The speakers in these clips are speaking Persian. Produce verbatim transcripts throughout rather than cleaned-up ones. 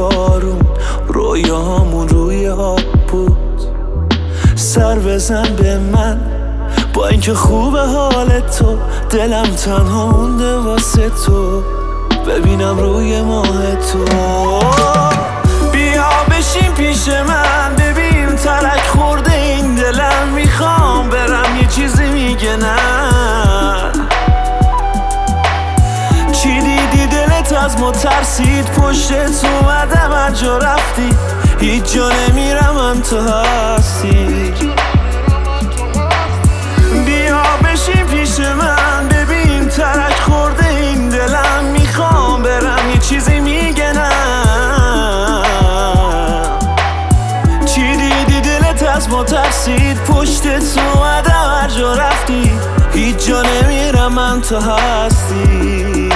بارون، رویامون روی آب بود. سر بزن به من با اینکه خوبه حال تو، دلم تنها مونده واسه تو، ببینم روی ماه تو. بیا بشین پیش من ببین ترک خورده این دلم، میخوام برم یه چیزی میگه نه. چی دیدی دلت از ما ترسید، پشتت اومدم هر جا رفتی، هیچ جا نمیرم من تو هستی. بیا بشین پیش من ببین ترک خورده این دلم، میخوام برم یه چیزی میگه نه. چی دیدی دلت از ما ترسید، پشتت اومدم هر جا رفتی، هیچ جا نمیرم من تو هستی.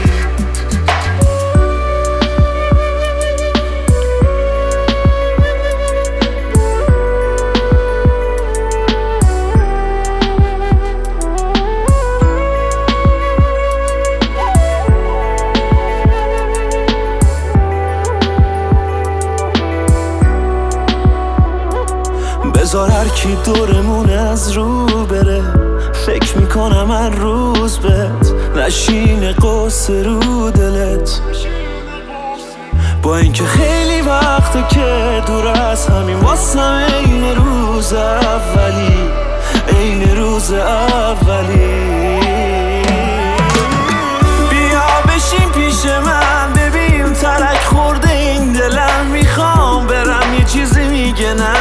بذار هر کی دورمون از رو بره، فکر میکنم هر روز بهت نشینه قصه رو دلت. با اینکه خیلی وقته که دور از همین، واسم این روز اولی، این روز اولی. بیا بشین پیش من ببین ترک خورده این دلم، میخوام برم یه چیزی میگه نه.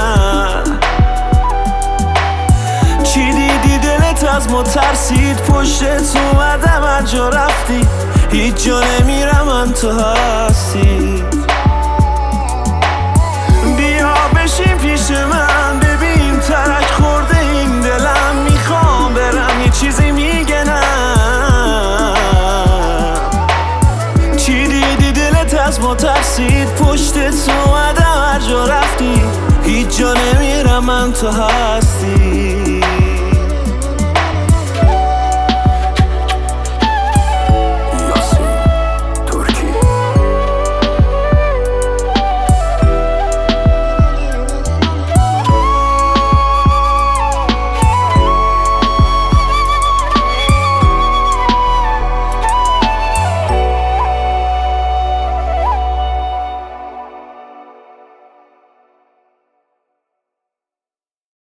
چی دیدی دلت از ما ترسید، پشتت اومدم هر جا رفتی، هیچ جا نمیرم من تو هستی. بیا بشین پیش من ببین ترک خورده این دلم، میخوام برم یه چیزی میگه نه. چی دیدی دلت از ما ترسید، پشتت اومدم هر جا رفتی، هیچ جا نمیرم من تو هستی.